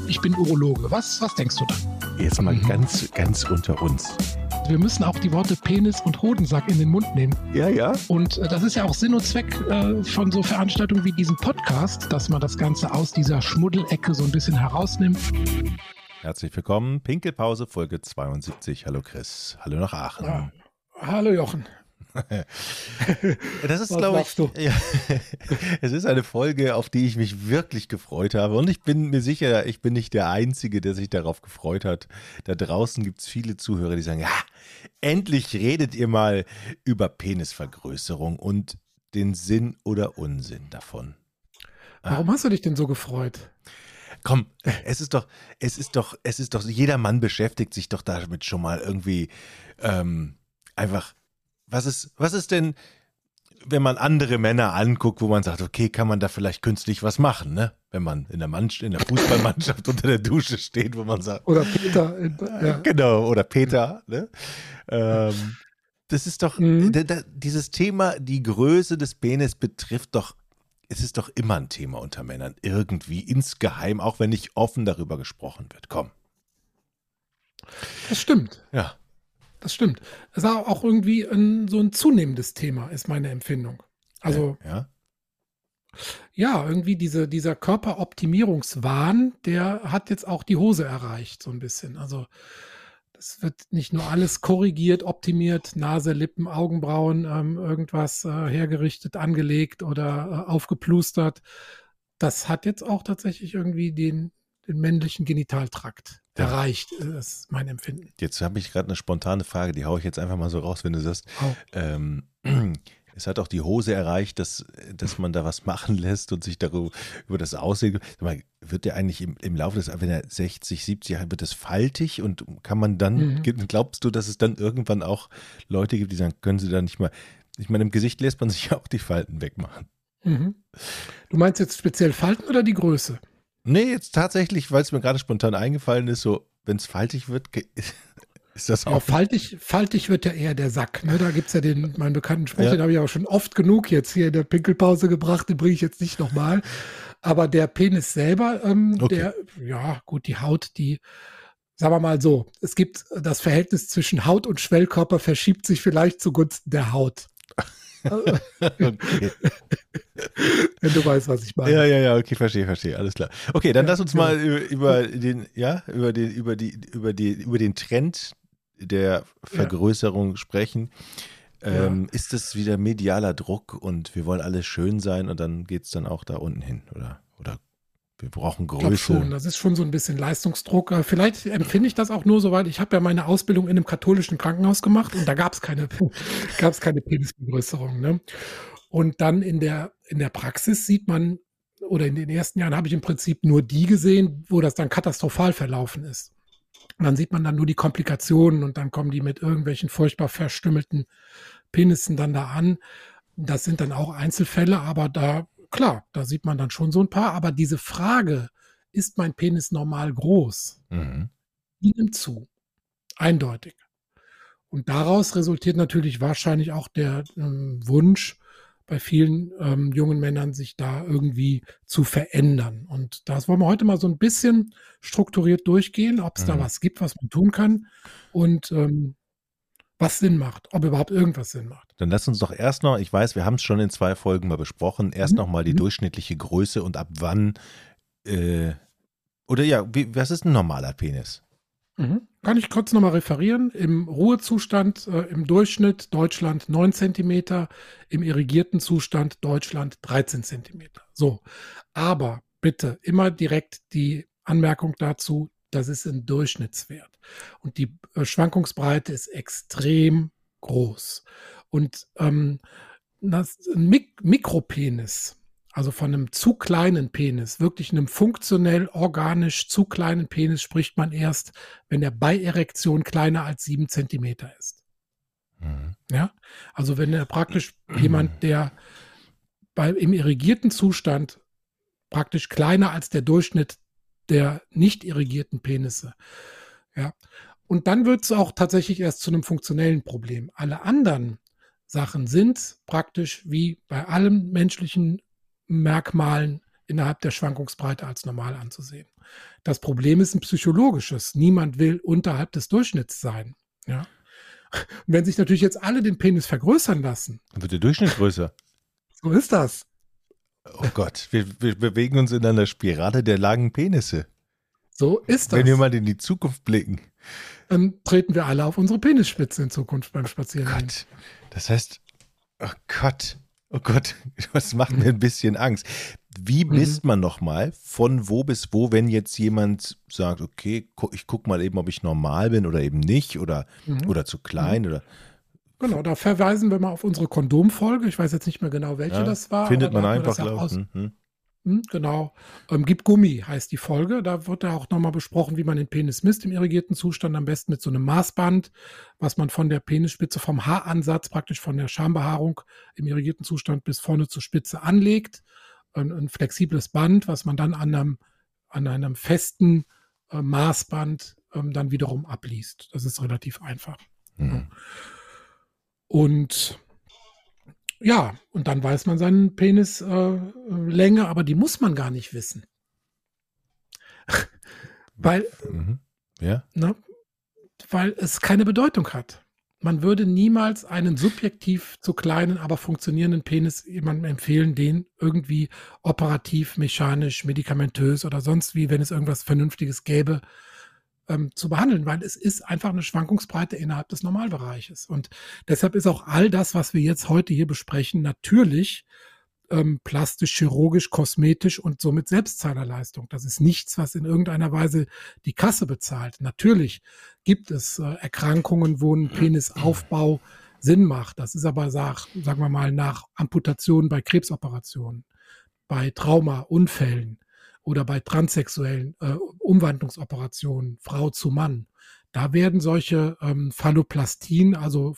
ich bin Urologe. Was denkst du dann? Jetzt mal ganz unter uns. Wir müssen auch die Worte Penis und Hodensack in den Mund nehmen. Ja. Und das ist ja auch Sinn und Zweck von so Veranstaltungen wie diesem Podcast, dass man das Ganze aus dieser Schmuddelecke so ein bisschen herausnimmt. Herzlich willkommen, Pinkelpause, Folge 72. Hallo Chris, hallo nach Aachen. Ja. Hallo Jochen. Das ist, glaube ich, ja, es ist eine Folge, auf die ich mich wirklich gefreut habe. Und ich bin mir sicher, ich bin nicht der Einzige, der sich darauf gefreut hat. Da draußen gibt es viele Zuhörer, die sagen, ja, endlich redet ihr mal über Penisvergrößerung und den Sinn oder Unsinn davon. Warum hast du dich denn so gefreut? Komm, es ist doch, jeder Mann beschäftigt sich doch damit schon mal irgendwie einfach. Was ist denn, wenn man andere Männer anguckt, wo man sagt, okay, kann man da vielleicht künstlich was machen, ne? Wenn man in der Fußballmannschaft unter der Dusche steht, wo man sagt. Oder Peter. Ja. Genau, oder Peter, ne? Das ist doch, dieses Thema, die Größe des Penis betrifft doch, es ist doch immer ein Thema unter Männern, irgendwie, insgeheim, auch wenn nicht offen darüber gesprochen wird. Komm. Das stimmt. Ja. Das stimmt. Es ist auch irgendwie so ein zunehmendes Thema, ist meine Empfindung. Also, ja, irgendwie dieser Körperoptimierungswahn, der hat jetzt auch die Hose erreicht, so ein bisschen. Also, das wird nicht nur alles korrigiert, optimiert, Nase, Lippen, Augenbrauen, irgendwas hergerichtet, angelegt oder aufgeplustert. Das hat jetzt auch tatsächlich irgendwie den männlichen Genitaltrakt erreicht, ist mein Empfinden. Jetzt habe ich gerade eine spontane Frage, die haue ich jetzt einfach mal so raus, wenn du sagst, es hat auch die Hose erreicht, dass man da was machen lässt und sich darüber über das Aussehen, wird der eigentlich im Laufe des, wenn er 60, 70 Jahre, wird das faltig und kann man dann, glaubst du, dass es dann irgendwann auch Leute gibt, die sagen, können sie da nicht mal, ich meine, im Gesicht lässt man sich ja auch die Falten wegmachen. Mhm. Du meinst jetzt speziell Falten oder die Größe? Nee, jetzt tatsächlich, weil es mir gerade spontan eingefallen ist, so, wenn es faltig wird, ist das auch. Ja, faltig wird ja eher der Sack. Ne? Da gibt es ja meinen bekannten Spruch, den habe ich auch schon oft genug jetzt hier in der Pinkelpause gebracht, den bringe ich jetzt nicht nochmal. Aber der Penis selber, die Haut, sagen wir mal so, es gibt das Verhältnis zwischen Haut und Schwellkörper verschiebt sich vielleicht zugunsten der Haut. Okay. Wenn du weißt, was ich meine. Ja, okay, verstehe, alles klar. Okay, dann lass uns mal über den Trend der Vergrößerung sprechen. Ist das wieder medialer Druck und wir wollen alle schön sein und dann geht es dann auch da unten hin, oder wir brauchen Größe? Ich glaube schon, das ist schon so ein bisschen Leistungsdruck. Vielleicht empfinde ich das auch nur so, weil ich habe ja meine Ausbildung in einem katholischen Krankenhaus gemacht und da gab es keine Penisvergrößerung. Ne? Und dann in der Praxis sieht man, oder in den ersten Jahren habe ich im Prinzip nur die gesehen, wo das dann katastrophal verlaufen ist. Und dann sieht man dann nur die Komplikationen und dann kommen die mit irgendwelchen furchtbar verstümmelten Penissen dann da an. Das sind dann auch Einzelfälle, aber da sieht man dann schon so ein paar. Aber diese Frage, ist mein Penis normal groß? Die nimmt zu. Eindeutig. Und daraus resultiert natürlich wahrscheinlich auch der Wunsch bei vielen jungen Männern, sich da irgendwie zu verändern. Und das wollen wir heute mal so ein bisschen strukturiert durchgehen, ob es da was gibt, was man tun kann und was Sinn macht, ob überhaupt irgendwas Sinn macht. Dann lass uns doch erst noch, ich weiß, wir haben es schon in 2 Folgen mal besprochen, erst noch mal die durchschnittliche Größe und ab wann, was ist ein normaler Penis? Kann ich kurz nochmal referieren. Im Ruhezustand im Durchschnitt Deutschland 9 cm, im irrigierten Zustand Deutschland 13 cm. So, aber bitte immer direkt die Anmerkung dazu, das ist ein Durchschnittswert. Und die Schwankungsbreite ist extrem groß. Und ein Mikropenis, also von einem zu kleinen Penis, wirklich einem funktionell organisch zu kleinen Penis, spricht man erst, wenn er bei Erektion kleiner als 7 Zentimeter ist. Ja, also wenn er praktisch jemand, der im irrigierten Zustand praktisch kleiner als der Durchschnitt der nicht irrigierten Penisse. Ja. Und dann wird es auch tatsächlich erst zu einem funktionellen Problem. Alle anderen Sachen sind praktisch wie bei allen menschlichen Merkmalen innerhalb der Schwankungsbreite als normal anzusehen. Das Problem ist ein psychologisches. Niemand will unterhalb des Durchschnitts sein. Ja? Und wenn sich natürlich jetzt alle den Penis vergrößern lassen, Dann wird der Durchschnitt größer. so ist das. Oh Gott, wir bewegen uns in einer Spirale der langen Penisse. So ist das. Wenn wir mal in die Zukunft blicken. Dann treten wir alle auf unsere Penisspitze in Zukunft beim Spazierengehen. Gott, das heißt, oh Gott, das macht mir ein bisschen Angst. Wie misst man nochmal, von wo bis wo, wenn jetzt jemand sagt, okay, ich gucke mal eben, ob ich normal bin oder eben nicht oder zu klein oder. Genau, da verweisen wir mal auf unsere Kondomfolge. Ich weiß jetzt nicht mehr genau, welche das war. Findet man aber da einfach, hatten wir das ja glaube ich. Genau. Gib Gummi heißt die Folge. Da wird ja auch nochmal besprochen, wie man den Penis misst im irrigierten Zustand. Am besten mit so einem Maßband, was man von der Penisspitze, vom Haaransatz, praktisch von der Schambehaarung im irrigierten Zustand bis vorne zur Spitze anlegt. Ein flexibles Band, was man dann an einem festen Maßband dann wiederum abliest. Das ist relativ einfach. Mhm. Und ja, und dann weiß man seinen Penislänge, aber die muss man gar nicht wissen. Weil, Ja. ne, weil es keine Bedeutung hat. Man würde niemals einen subjektiv zu kleinen, aber funktionierenden Penis jemandem empfehlen, den irgendwie operativ, mechanisch, medikamentös oder sonst wie, wenn es irgendwas Vernünftiges gäbe, zu behandeln, weil es ist einfach eine Schwankungsbreite innerhalb des Normalbereiches. Und deshalb ist auch all das, was wir jetzt heute hier besprechen, natürlich plastisch, chirurgisch, kosmetisch und somit Selbstzahlerleistung. Das ist nichts, was in irgendeiner Weise die Kasse bezahlt. Natürlich gibt es Erkrankungen, wo ein Penisaufbau Sinn macht. Das ist aber, sagen wir mal, nach Amputationen bei Krebsoperationen, bei Traumaunfällen oder bei transsexuellen Umwandlungsoperationen, Frau zu Mann. Da werden solche Phalloplastien, also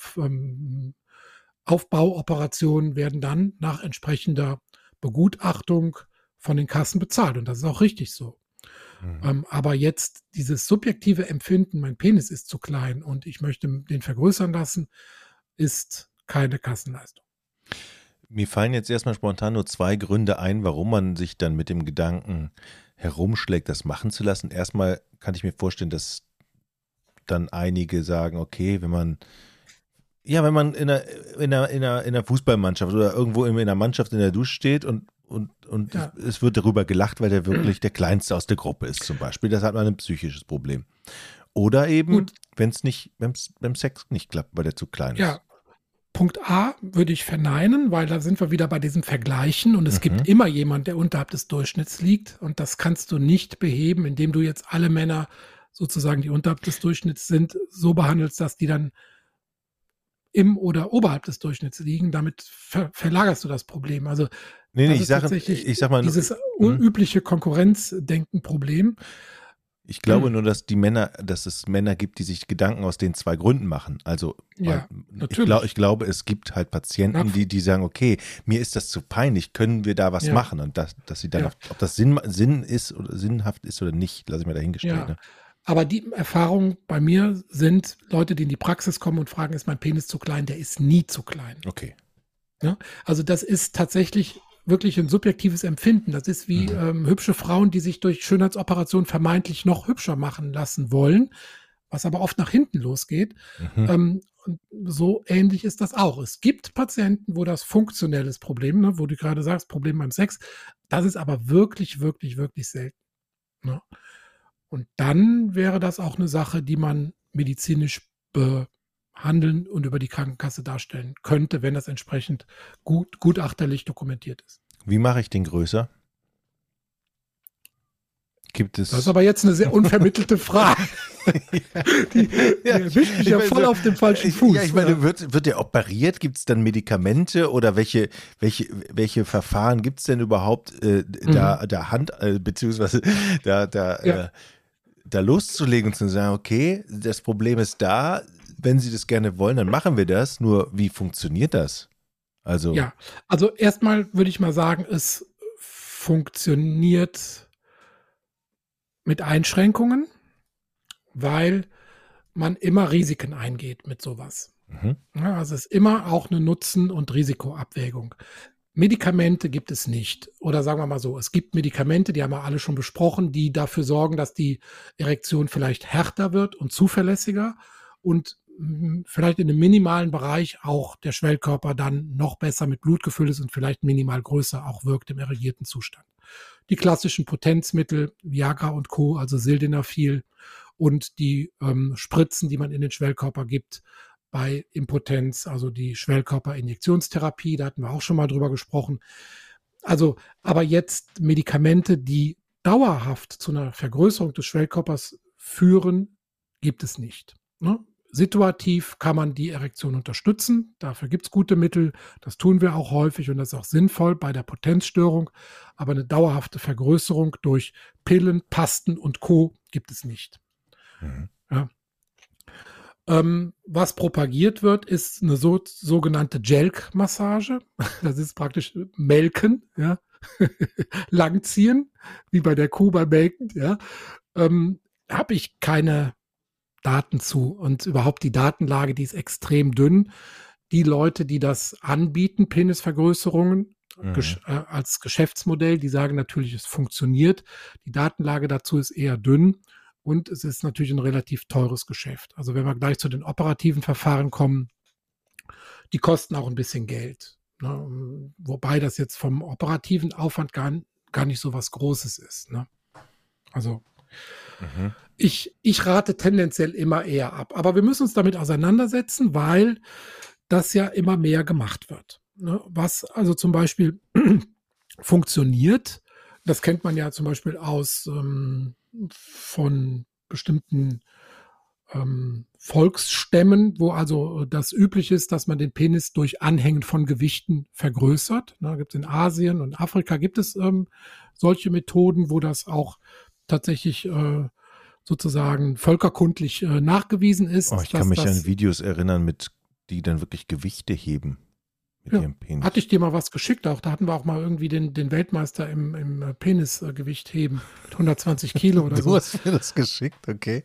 Aufbauoperationen, werden dann nach entsprechender Begutachtung von den Kassen bezahlt. Und das ist auch richtig so. Aber jetzt dieses subjektive Empfinden, mein Penis ist zu klein und ich möchte den vergrößern lassen, ist keine Kassenleistung. Mir fallen jetzt erstmal spontan nur 2 Gründe ein, warum man sich dann mit dem Gedanken herumschlägt, das machen zu lassen. Erstmal kann ich mir vorstellen, dass dann einige sagen, okay, wenn man in einer Fußballmannschaft oder irgendwo in einer Mannschaft in der Dusche steht und es wird darüber gelacht, weil der wirklich der Kleinste aus der Gruppe ist zum Beispiel. Das hat man ein psychisches Problem. Oder eben, wenn es beim Sex nicht klappt, weil der zu klein ist. Ja. Punkt A würde ich verneinen, weil da sind wir wieder bei diesem Vergleichen und es gibt immer jemanden, der unterhalb des Durchschnitts liegt und das kannst du nicht beheben, indem du jetzt alle Männer sozusagen, die unterhalb des Durchschnitts sind, so behandelst, dass die dann im oder oberhalb des Durchschnitts liegen. Damit verlagerst du das Problem. Also ich sag mal, dieses unübliche Konkurrenzdenken-Problem. Ich glaube nur, dass es Männer gibt, die sich Gedanken aus den 2 Gründen machen. Also natürlich. Ich glaube, es gibt halt Patienten, die sagen, okay, mir ist das zu peinlich, können wir da was machen? Und dass sie dann, ob das Sinn ist oder sinnhaft ist oder nicht, lasse ich mir dahingestellt. Ja. Ne? Aber die Erfahrungen bei mir sind Leute, die in die Praxis kommen und fragen, ist mein Penis zu klein? Der ist nie zu klein. Okay. Ja? Also das ist tatsächlich wirklich ein subjektives Empfinden. Das ist wie hübsche Frauen, die sich durch Schönheitsoperationen vermeintlich noch hübscher machen lassen wollen, was aber oft nach hinten losgeht. Und so ähnlich ist das auch. Es gibt Patienten, wo das funktionelles Problem, ne, wo du gerade sagst, Problem beim Sex, das ist aber wirklich, wirklich, wirklich selten. Ne? Und dann wäre das auch eine Sache, die man medizinisch behandeln und über die Krankenkasse darstellen könnte, wenn das entsprechend gutachterlich dokumentiert ist. Wie mache ich den größer? Gibt es? Das ist aber jetzt eine sehr unvermittelte Frage. Die erwischt mich ja voll auf dem falschen Fuß. Ja, ich meine, wird der operiert? Gibt es dann Medikamente oder welche Verfahren gibt es denn überhaupt da Hand, beziehungsweise da loszulegen und zu sagen, okay, das Problem ist da, wenn Sie das gerne wollen, dann machen wir das. Nur wie funktioniert das? Also erstmal würde ich mal sagen, es funktioniert mit Einschränkungen, weil man immer Risiken eingeht mit sowas. Ja, also es ist immer auch eine Nutzen- und Risikoabwägung. Medikamente gibt es nicht. Oder sagen wir mal so, es gibt Medikamente, die haben wir alle schon besprochen, die dafür sorgen, dass die Erektion vielleicht härter wird und zuverlässiger und vielleicht in einem minimalen Bereich auch der Schwellkörper dann noch besser mit Blut gefüllt ist und vielleicht minimal größer auch wirkt im erregierten Zustand. Die klassischen Potenzmittel, Viagra und Co., also Sildenafil und die Spritzen, die man in den Schwellkörper gibt, bei Impotenz, also die Schwellkörperinjektionstherapie, da hatten wir auch schon mal drüber gesprochen. Also, aber jetzt Medikamente, die dauerhaft zu einer Vergrößerung des Schwellkörpers führen, gibt es nicht. Ne? Situativ kann man die Erektion unterstützen, dafür gibt es gute Mittel, das tun wir auch häufig und das ist auch sinnvoll bei der Potenzstörung, aber eine dauerhafte Vergrößerung durch Pillen, Pasten und Co. gibt es nicht. Mhm. Ja. Was propagiert wird, ist eine sogenannte Jelq-Massage. Das ist praktisch Melken, ja. Langziehen, wie bei der Kuh beim Melken. Ja. Habe ich keine Daten zu. Und überhaupt die Datenlage, die ist extrem dünn. Die Leute, die das anbieten, Penisvergrößerungen, als Geschäftsmodell, die sagen natürlich, es funktioniert. Die Datenlage dazu ist eher dünn. Und es ist natürlich ein relativ teures Geschäft. Also wenn wir gleich zu den operativen Verfahren kommen, die kosten auch ein bisschen Geld. Ne? Wobei das jetzt vom operativen Aufwand gar nicht so was Großes ist. Ne? Also ich rate tendenziell immer eher ab. Aber wir müssen uns damit auseinandersetzen, weil das ja immer mehr gemacht wird. Ne? Was also zum Beispiel funktioniert, das kennt man ja zum Beispiel aus von bestimmten Volksstämmen, wo also das üblich ist, dass man den Penis durch Anhängen von Gewichten vergrößert. Da gibt es in Asien und Afrika gibt es solche Methoden, wo das auch tatsächlich sozusagen völkerkundlich nachgewiesen ist. Ich kann mich an Videos erinnern, die dann wirklich Gewichte heben. Mit ihrem Penis. Hatte ich dir mal was geschickt auch. Da hatten wir auch mal irgendwie den Weltmeister im Penisgewicht heben mit 120 Kilo oder so. Du hast mir das geschickt, okay.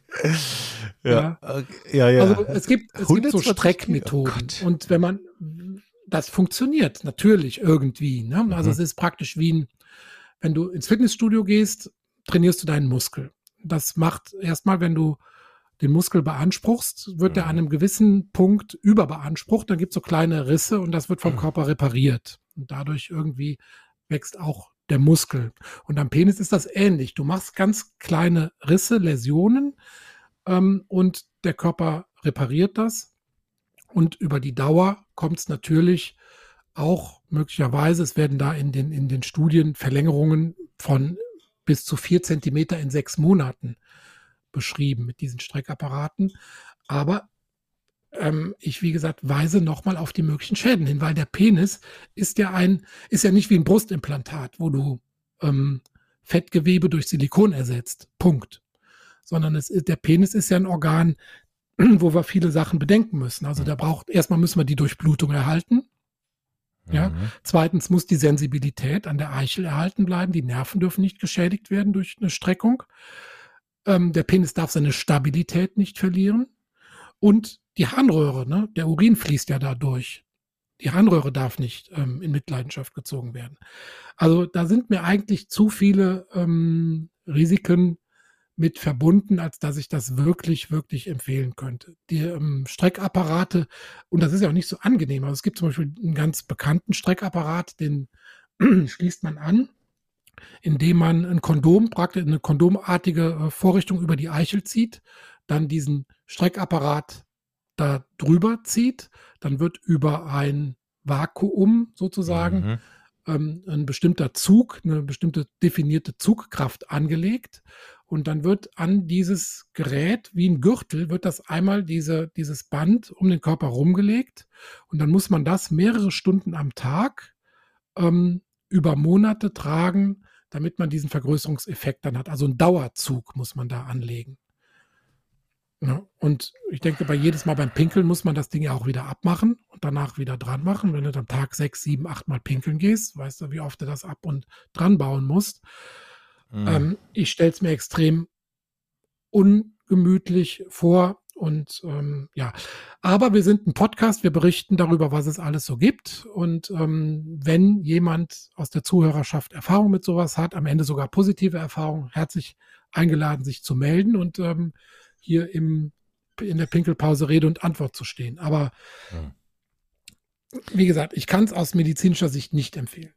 Ja. Also es gibt so Streckmethoden. Und wenn man, das funktioniert natürlich irgendwie. Ne? Also es ist praktisch wie wenn du ins Fitnessstudio gehst, trainierst du deinen Muskel. Das macht erstmal, wenn du den Muskel beanspruchst, wird er an einem gewissen Punkt überbeansprucht, dann gibt es so kleine Risse und das wird vom Körper repariert. Und dadurch irgendwie wächst auch der Muskel. Und am Penis ist das ähnlich. Du machst ganz kleine Risse, Läsionen und der Körper repariert das. Und über die Dauer kommt es natürlich auch möglicherweise, es werden da in den Studien Verlängerungen von bis zu 4 Zentimeter in 6 Monaten beschrieben mit diesen Streckapparaten. Aber ich, wie gesagt, weise nochmal auf die möglichen Schäden hin, weil der Penis ist ja nicht wie ein Brustimplantat, wo du Fettgewebe durch Silikon ersetzt. Punkt. Sondern der Penis ist ja ein Organ, wo wir viele Sachen bedenken müssen. Also erstmal müssen wir die Durchblutung erhalten. Ja. Zweitens muss die Sensibilität an der Eichel erhalten bleiben. Die Nerven dürfen nicht geschädigt werden durch eine Streckung. Der Penis darf seine Stabilität nicht verlieren. Und die Harnröhre, ne? Der Urin fließt ja da durch. Die Harnröhre darf nicht in Mitleidenschaft gezogen werden. Also da sind mir eigentlich zu viele Risiken mit verbunden, als dass ich das wirklich, wirklich empfehlen könnte. Die Streckapparate, und das ist ja auch nicht so angenehm, also es gibt zum Beispiel einen ganz bekannten Streckapparat, den schließt man an, indem man ein Kondom, praktisch eine kondomartige Vorrichtung über die Eichel zieht, dann diesen Streckapparat da drüber zieht, dann wird über ein Vakuum sozusagen ein bestimmter Zug, eine bestimmte definierte Zugkraft angelegt und dann wird an dieses Gerät wie ein Gürtel, wird das einmal dieses Band um den Körper rumgelegt und dann muss man das mehrere Stunden am Tag über Monate tragen, damit man diesen Vergrößerungseffekt dann hat. Also einen Dauerzug muss man da anlegen. Ja, und ich denke, jedes Mal beim Pinkeln muss man das Ding ja auch wieder abmachen und danach wieder dran machen. Wenn du am Tag 6, 7, 8 Mal pinkeln gehst, weißt du, wie oft du das ab und dran bauen musst. Ich stelle es mir extrem ungemütlich vor Und ja, aber wir sind ein Podcast, wir berichten darüber, was es alles so gibt. Und wenn jemand aus der Zuhörerschaft Erfahrung mit sowas hat, am Ende sogar positive Erfahrungen, herzlich eingeladen, sich zu melden und hier in der Pinkelpause Rede und Antwort zu stehen. Aber wie gesagt, ich kann es aus medizinischer Sicht nicht empfehlen.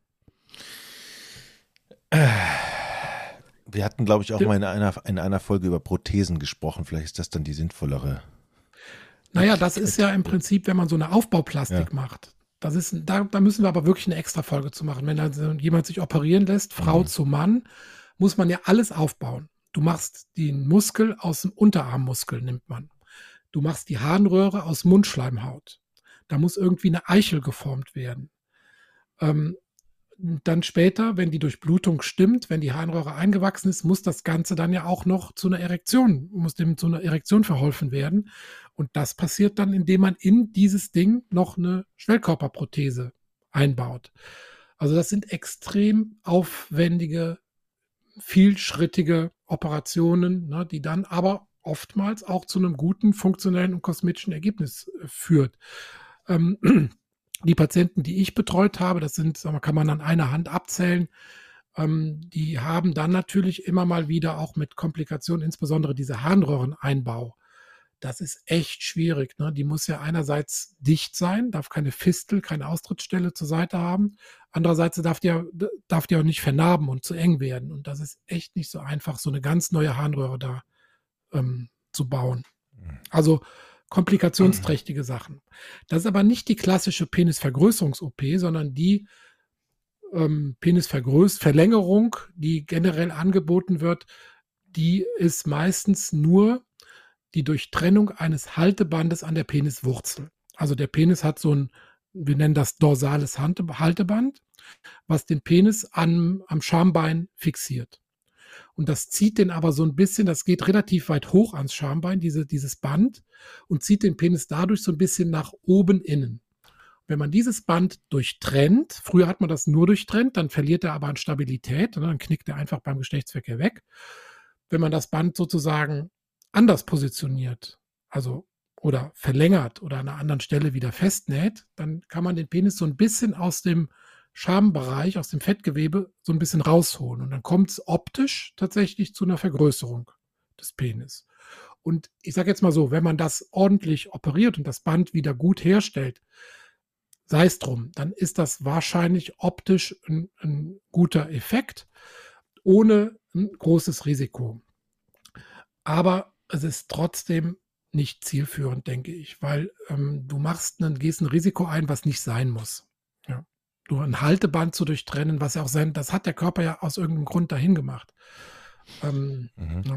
Wir hatten, glaube ich, auch mal in einer Folge über Prothesen gesprochen. Vielleicht ist das dann die sinnvollere. Naja, das ist ja im Prinzip, wenn man so eine Aufbauplastik macht. Da müssen wir aber wirklich eine extra Folge zu machen. Wenn dann jemand sich operieren lässt, Frau zu Mann, muss man ja alles aufbauen. Du machst den Muskel aus dem Unterarmmuskel, nimmt man. Du machst die Harnröhre aus Mundschleimhaut. Da muss irgendwie eine Eichel geformt werden. Dann später, wenn die Durchblutung stimmt, wenn die Harnröhre eingewachsen ist, muss das Ganze dann ja auch noch zu einer Erektion, muss dem zu einer Erektion verholfen werden. Und das passiert dann, indem man in dieses Ding noch eine Schwellkörperprothese einbaut. Also das sind extrem aufwendige, vielschrittige Operationen, ne, die dann aber oftmals auch zu einem guten, funktionellen und kosmetischen Ergebnis führt. Die Patienten, die ich betreut habe, das sind, kann man an einer Hand abzählen, die haben dann natürlich immer mal wieder auch mit Komplikationen, insbesondere diese Harnröhreneinbau. Das ist echt schwierig. Ne? Die muss ja einerseits dicht sein, darf keine Fistel, keine Austrittsstelle zur Seite haben. Andererseits darf die auch nicht vernarben und zu eng werden. Und das ist echt nicht so einfach, so eine ganz neue Harnröhre da zu bauen. Also komplikationsträchtige Sachen. Das ist aber nicht die klassische Penisvergrößerungs-OP, sondern die Penisverlängerung, die generell angeboten wird, die ist meistens nur die Durchtrennung eines Haltebandes an der Peniswurzel. Also der Penis hat so ein, wir nennen das dorsales Halteband, was den Penis am Schambein fixiert. Und das zieht den aber so ein bisschen, das geht relativ weit hoch ans Schambein, dieses Band, und zieht den Penis dadurch so ein bisschen nach oben innen. Wenn man dieses Band durchtrennt, früher hat man das nur durchtrennt, dann verliert er aber an Stabilität, und dann knickt er einfach beim Geschlechtsverkehr weg. Wenn man das Band sozusagen anders positioniert, also oder verlängert oder an einer anderen Stelle wieder festnäht, dann kann man den Penis so ein bisschen aus dem Schambereich, aus dem Fettgewebe so ein bisschen rausholen. Und dann kommt es optisch tatsächlich zu einer Vergrößerung des Penis. Und ich sage jetzt mal so, wenn man das ordentlich operiert und das Band wieder gut herstellt, sei es drum, dann ist das wahrscheinlich optisch ein guter Effekt, ohne ein großes Risiko. Aber es ist trotzdem nicht zielführend, denke ich, weil du gehst ein Risiko ein, was nicht sein muss. Ja. Du ein Halteband zu durchtrennen, was ja auch sein, das hat der Körper ja aus irgendeinem Grund dahin gemacht. Ja.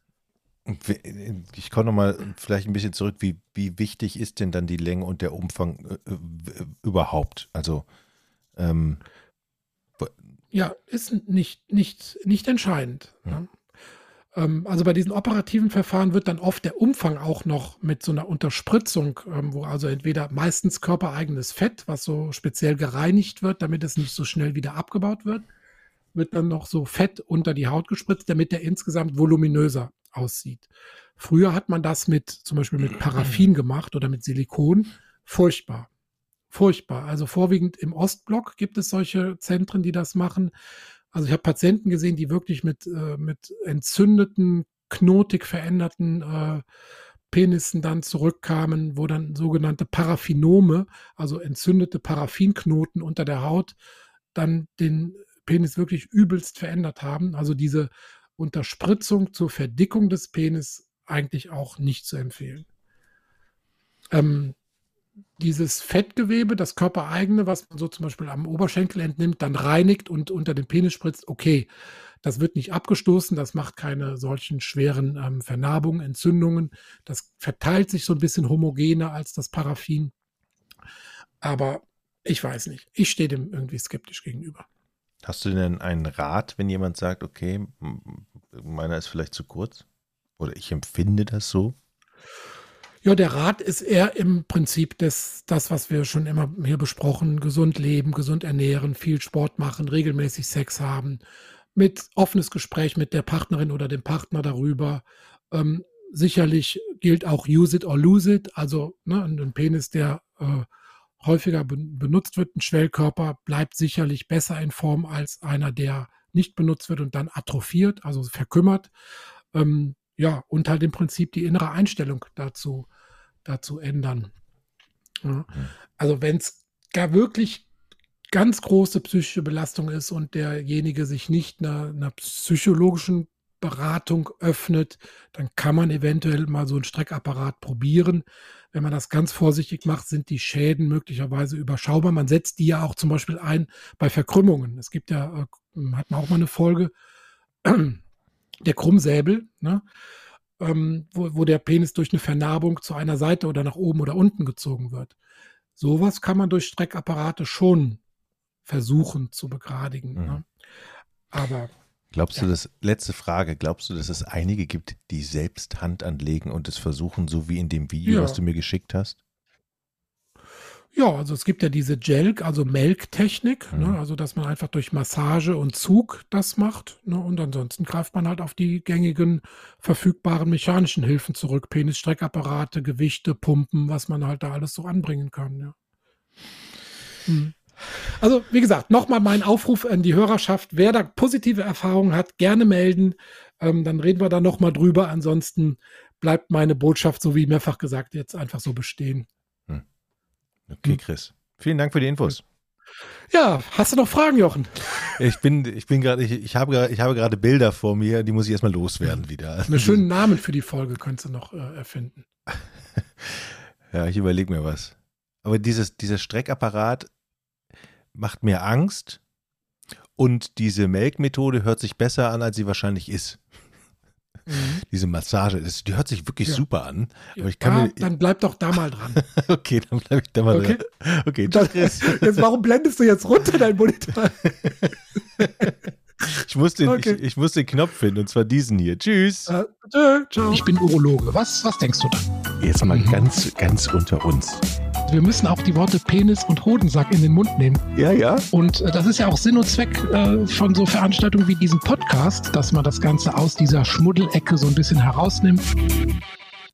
Ich komme nochmal vielleicht ein bisschen zurück, wie wichtig ist denn dann die Länge und der Umfang überhaupt? Also ja, ist nicht entscheidend. Ja. Also bei diesen operativen Verfahren wird dann oft der Umfang auch noch mit so einer Unterspritzung, wo also entweder meistens körpereigenes Fett, was so speziell gereinigt wird, damit es nicht so schnell wieder abgebaut wird dann noch so Fett unter die Haut gespritzt, damit der insgesamt voluminöser aussieht. Früher hat man das zum Beispiel mit Paraffin gemacht oder mit Silikon. Furchtbar. Furchtbar. Also vorwiegend im Ostblock gibt es solche Zentren, die das machen. Also ich habe Patienten gesehen, die wirklich mit entzündeten, knotig veränderten Penissen dann zurückkamen, wo dann sogenannte Paraffinome, also entzündete Paraffinknoten unter der Haut, dann den Penis wirklich übelst verändert haben. Also diese Unterspritzung zur Verdickung des Penis eigentlich auch nicht zu empfehlen. Dieses Fettgewebe, das körpereigene, was man so zum Beispiel am Oberschenkel entnimmt, dann reinigt und unter den Penis spritzt, okay, das wird nicht abgestoßen, das macht keine solchen schweren Vernarbungen, Entzündungen. Das verteilt sich so ein bisschen homogener als das Paraffin. Aber ich weiß nicht, ich stehe dem irgendwie skeptisch gegenüber. Hast du denn einen Rat, wenn jemand sagt, okay, meiner ist vielleicht zu kurz? Oder ich empfinde das so? Ja, der Rat ist eher im Prinzip das, was wir schon immer hier besprochen, gesund leben, gesund ernähren, viel Sport machen, regelmäßig Sex haben, mit offenes Gespräch mit der Partnerin oder dem Partner darüber, sicherlich gilt auch use it or lose it, also ein Penis, der häufiger benutzt wird, ein Schwellkörper, bleibt sicherlich besser in Form als einer, der nicht benutzt wird und dann atrophiert, also verkümmert. Und halt im Prinzip die innere Einstellung dazu ändern. Ja. Also wenn es gar wirklich ganz große psychische Belastung ist und derjenige sich nicht einer psychologischen Beratung öffnet, dann kann man eventuell mal so einen Streckapparat probieren. Wenn man das ganz vorsichtig macht, sind die Schäden möglicherweise überschaubar. Man setzt die ja auch zum Beispiel ein bei Verkrümmungen. Es gibt ja, hat man auch mal eine Folge, der Krummsäbel, ne? Wo der Penis durch eine Vernarbung zu einer Seite oder nach oben oder unten gezogen wird. Sowas kann man durch Streckapparate schon versuchen zu begradigen. Ne? Aber glaubst du, letzte Frage, glaubst du, dass es einige gibt, die selbst Hand anlegen und es versuchen, so wie in dem Video, was du mir geschickt hast? Ja, also es gibt ja diese also Melktechnik, ne? Also dass man einfach durch Massage und Zug das macht, ne? Und ansonsten greift man halt auf die gängigen verfügbaren mechanischen Hilfen zurück, Penisstreckapparate, Gewichte, Pumpen, was man halt da alles so anbringen kann. Ja. Also wie gesagt, nochmal mein Aufruf an die Hörerschaft, wer da positive Erfahrungen hat, gerne melden, dann reden wir da nochmal drüber, ansonsten bleibt meine Botschaft, so wie mehrfach gesagt, jetzt einfach so bestehen. Okay, Chris. Vielen Dank für die Infos. Ja, hast du noch Fragen, Jochen? Ich habe gerade Bilder vor mir, die muss ich erstmal loswerden wieder. Einen schönen Namen für die Folge könntest du noch erfinden. Ja, ich überlege mir was. Aber dieser Streckapparat macht mir Angst und diese Melkmethode hört sich besser an, als sie wahrscheinlich ist. Diese Massage, die hört sich wirklich super an. Aber ich kann dann bleib doch da mal dran. Okay, dann bleibe ich da mal dran. Okay, tschüss. Jetzt, warum blendest du jetzt runter dein Monitor? Ich muss den Knopf finden, und zwar diesen hier. Tschüss. Ciao. Ich bin Urologe. Was denkst du da? Jetzt mal ganz, ganz unter uns. Wir müssen auch die Worte Penis und Hodensack in den Mund nehmen. Ja. Und das ist ja auch Sinn und Zweck von so Veranstaltungen wie diesem Podcast, dass man das Ganze aus dieser Schmuddelecke so ein bisschen herausnimmt.